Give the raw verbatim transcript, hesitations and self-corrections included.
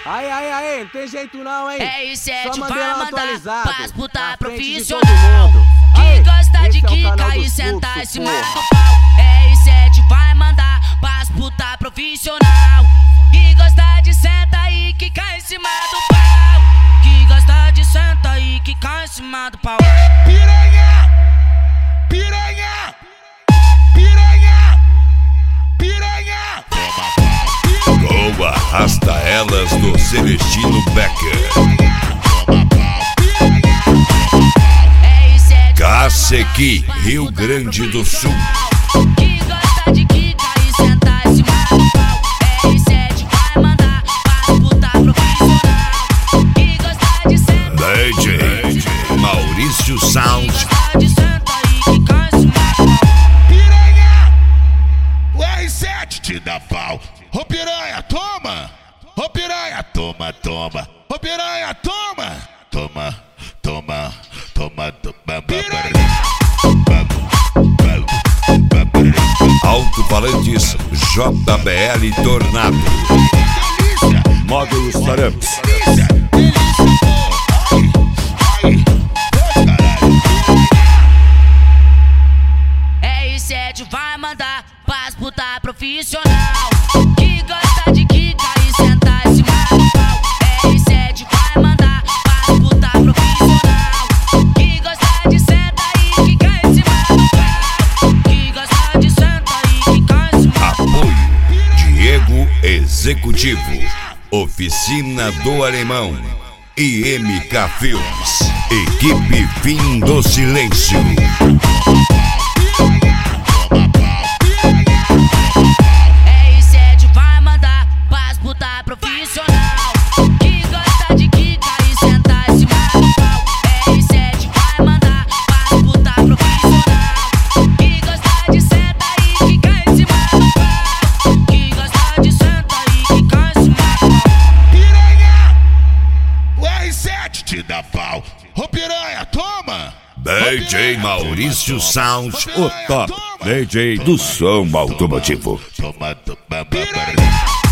Aí, aí, aí, não tem jeito não, hein? É isso, é Só de vai Mandela mandar atualizado, pras puta na frente de profissional todo mundo. que Aí, gosta de esse é o canal quicar dos e sentar em fluxos, cima porra. do pau. É isso, é de vai mandar pras puta profissional que gosta de sentar e quicar em cima do pau. Que gosta de sentar e quicar em cima do pau. Piranha! Piranha! Piranha! Piranha! Com Arrasta Elas do Celestino Becker. Cacequi, Rio Grande do Sul. Que gosta de quicar e sentar em cima do pau. É isso, é de vai mandar pras puta profissional que gosta de sentar D J Maurício Sound. de sentar e quicar em cima do pau. Piranha! O R sete te dá pau. Ô piranha, toma! Ô piranha, toma, toma! Ô piranha, toma! Toma, toma, toma, toma. Piranha! Alto-falantes J B L Tornado. Delícia! Módulos Taramps. Delícia! Delícia, pô! Ai, ai, caralho! É isso, é de vai mandar pras puta profissional que gosta de quicar e sentar em cima do pau. É isso, é de vai mandar pras puta profissional que gosta de sentar e quicar em cima do pau. Que gosta de sentar e quicar em cima do pau. Apoio Diego Executivo, Oficina do Alemão e M K Filmes. Equipe Fim do Silêncio. É isso, é de vai mandar pras puta profissional que gosta de quicar e sentar em cima do pau. É isso, é de vai mandar pras puta profissional que gosta de sentar e quicar em cima do pau. Que gosta de sentar e quicar em cima do pau. Piranha! O R sete te dá pau. Ô piranha, toma! D J Maurício Sound, o top D J do som automotivo. Toma, toma, piranha!